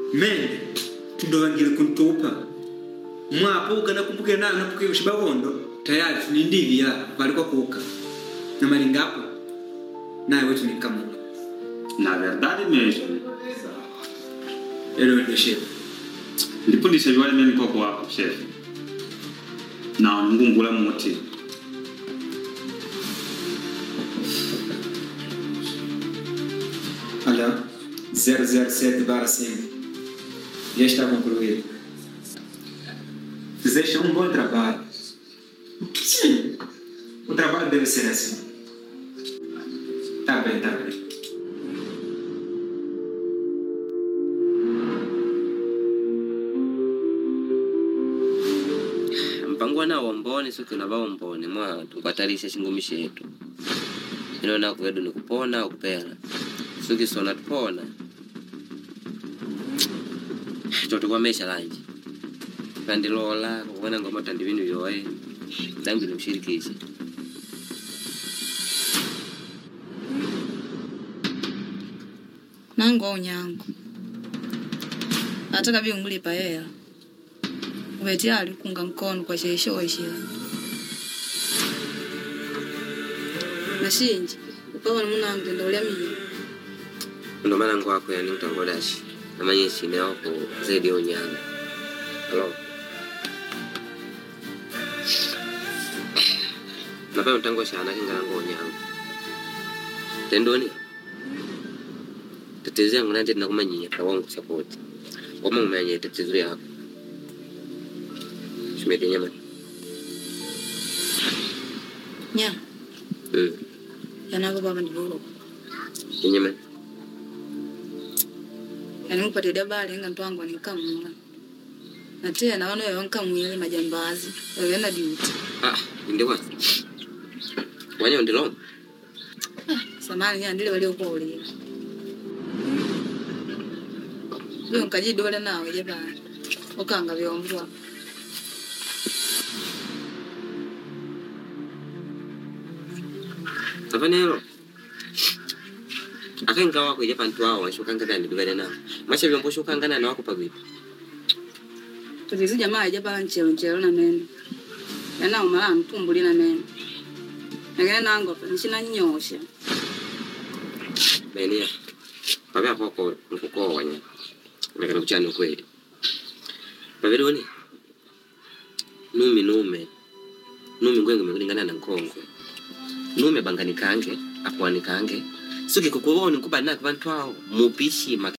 mende tudovangile kuntupa mwapo kana kumbuke na napuke ushibagondo tayari ni ndivya walikuwa kuuka na malingapo naye wetu ni kama na verdade mesmo. ndio chef Ndipundisha viwale mimi kwa hapo chef. Na ngungula moti. Olha, 007/5 já está concluído. Fizeste bom trabalho. Sim, o trabalho deve ser assim. Tá bem, tá bem. Mpango na wombone suki na bawombone mwa tupatarisha shingumishe yetu. Inaona kwedu ni kupona au kupera. Suki sona tupona. Toto kwa mesha lanji. Pandilola kuona ngoma tandibinu yoe. Dangi ni ushirikisha. Nango unyango. Nataka biungulipa yeye. Ubeti alikunga mkono kwa shesho ishira. Nashinji, upawa na muna ngendo ulia mimi. Ndo maana ngo wako yani utangodashi. Na manyeshi ni wako zaidi unyango. Hello. Nape utangosha na kinga ngo unyango. Tendoni. Tatizo yangu nanje tunakumanyia kwa wangu support. Kama umeanyia tatizo yako. Shimete nyama. Nya. Yana baba ndiboro. Nyama. Yani upate dabali nga ntwangu ni kamula. Na tena wano yonka mwile majambazi. Wena duty. Ndio. Wanyo ndilo. Samani ya ndile wale uko ule. Leo nkajidole nawe jabali. Okanga byombwa. Afanero. Akenga wako je pantu wao washukanga ndani bigale na. Macha vyombo shukanga na wako pagwipi. Tuzizi jamaa jabali nchelo na nene. Yana umala mtumbuli na nene. Nagene nango nishina nyosha. Benia. Pabia poko mkuko wanya. Nakana kuchana kweli. Paveroni. Nume. Nume ngwengo mkulingana na nkongwe. Nume bangani kange, akwani kange. Suki kukuwoni kubana kwa bantu wao mupishi